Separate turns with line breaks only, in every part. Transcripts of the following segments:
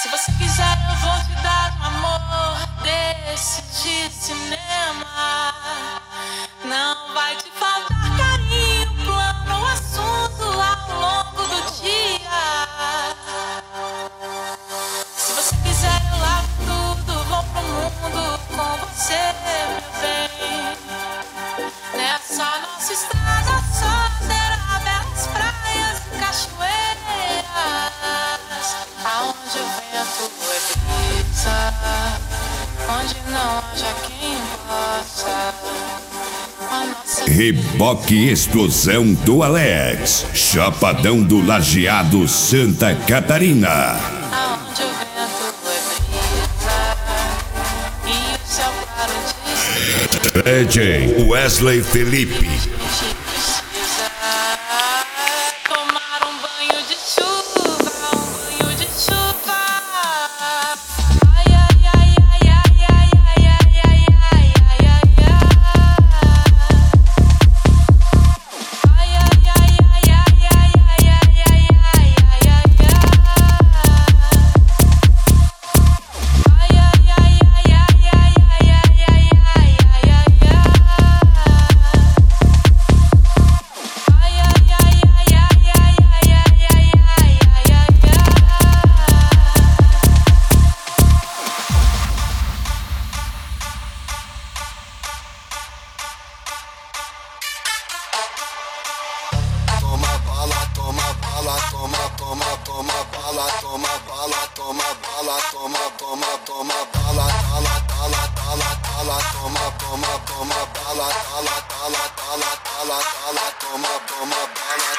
você quiser, eu vou te dar um amor desse de cinema. Não vai te faltar carinho, plano, assunto ao longo do dia. Se você quiser, eu lavo tudo, vou pro mundo com você, meu bem. Nessa nossa estrada só terá belas praias e cachoeiras, aonde o vento é brisa, onde não haja quem possa.
Reboque Explosão do Alex, Chapadão do Lajeado, Santa Catarina.
Aonde o vento é brisa e o céu claro de
DJ Wesley Felipe.
tomar um banho de chuva, um banho de chuva. Ai, ai, ai, ai, ai, ai, ai, ai, ai, ai, ai, ai, ai. Ai, ai, ai, ai, ai, ai, ai, ai, ai, ai, ai, ai, ai. Ai, ai, ai, ai, ai, ai, ai, ai, ai, ai, ai, ai.
Toma bala, toma bala, toma, toma, toma bala, toma bala, toma bala, toma, toma, toma bala, tala, tala, tala, tala, toma, toma, toma bala, tala, tala, tala, tala, tala, toma, toma bala.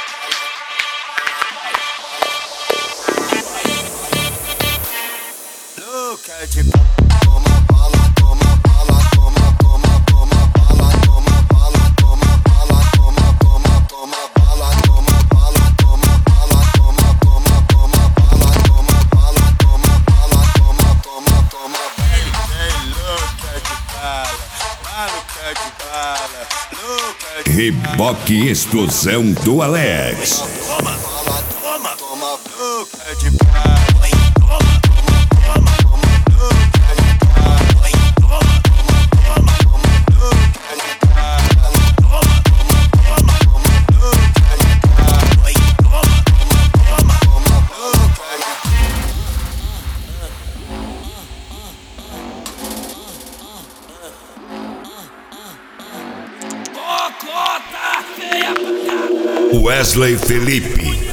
Louca de toma bala, toma bala, toma, toma, toma bala, toma bala, toma bala, toma, toma, toma bala, toma bala, toma bala, toma, toma, toma bala, toma bala, toma bala, toma, toma, toma bala. Louca de bala, maluca de bala, louca de
Reboque Explosão do Alex.
toma bala, toma, toma, louca de bala.
Wesley Felipe.